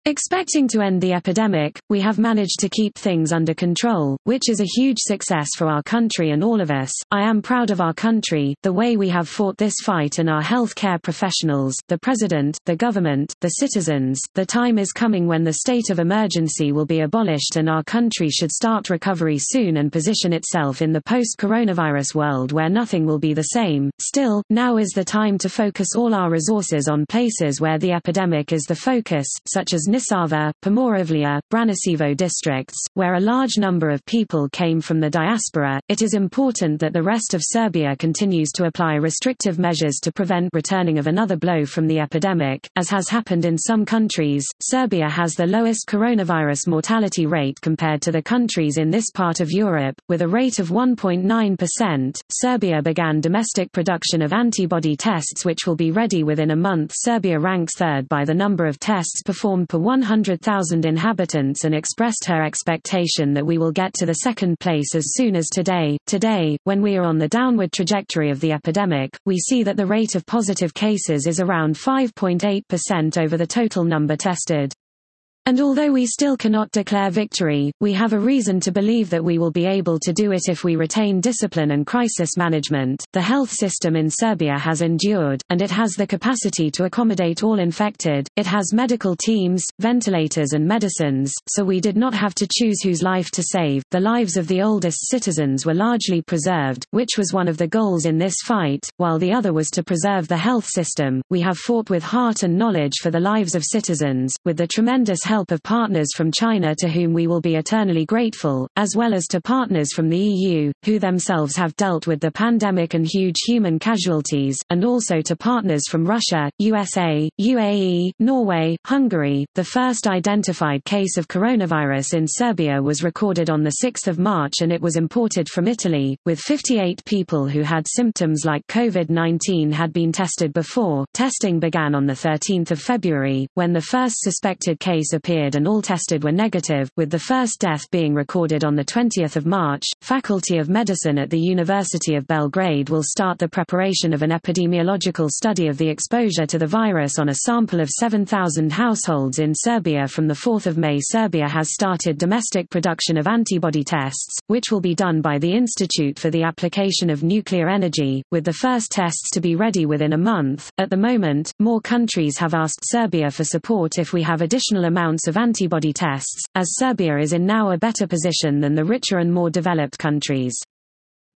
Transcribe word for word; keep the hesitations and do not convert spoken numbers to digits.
Expecting to end the epidemic, we have managed to keep things under control, which is a huge success for our country and all of us. I am proud of our country, the way we have fought this fight, and our health care professionals, the President, the government, the citizens. The time is coming when the state of emergency will be abolished and our country should start recovery soon and position itself in the post-coronavirus world where nothing will be the same. Still, now is the time to focus all our resources on places where the epidemic is the focus, such as Nisava, Pomoravlja, Branicevo districts, where a large number of people came from the diaspora. It is important that the rest of Serbia continues to apply restrictive measures to prevent returning of another blow from the epidemic. As has happened in some countries, Serbia has the lowest coronavirus mortality rate compared to the countries in this part of Europe, with a rate of one point nine percent. Serbia began domestic production of antibody tests which will be ready within a month. Serbia ranks third by the number of tests performed per one hundred thousand inhabitants and expressed her expectation that we will get to the second place as soon as today. Today, when we are on the downward trajectory of the epidemic, we see that the rate of positive cases is around five point eight percent over the total number tested. And although we still cannot declare victory, we have a reason to believe that we will be able to do it if we retain discipline and crisis management. The health system in Serbia has endured, and it has the capacity to accommodate all infected. It has medical teams, ventilators and medicines, so we did not have to choose whose life to save. The lives of the oldest citizens were largely preserved, which was one of the goals in this fight, while the other was to preserve the health system. We have fought with heart and knowledge for the lives of citizens, with the tremendous help of partners from China to whom we will be eternally grateful, as well as to partners from the E U, who themselves have dealt with the pandemic and huge human casualties, and also to partners from Russia, U S A, U A E, Norway, Hungary. The first identified case of coronavirus in Serbia was recorded on the sixth of March and it was imported from Italy, with fifty-eight people who had symptoms like COVID nineteen had been tested before. Testing began on the thirteenth of February, when the first suspected case appeared and all tested were negative, with the first death being recorded on the twentieth of March. Faculty of Medicine at the University of Belgrade will start the preparation of an epidemiological study of the exposure to the virus on a sample of seven thousand households in Serbia from the fourth of May. Serbia has started domestic production of antibody tests, which will be done by the Institute for the Application of Nuclear Energy, with the first tests to be ready within a month. At the moment, more countries have asked Serbia for support if we have additional amounts of antibody tests, as Serbia is in now a better position than the richer and more developed countries.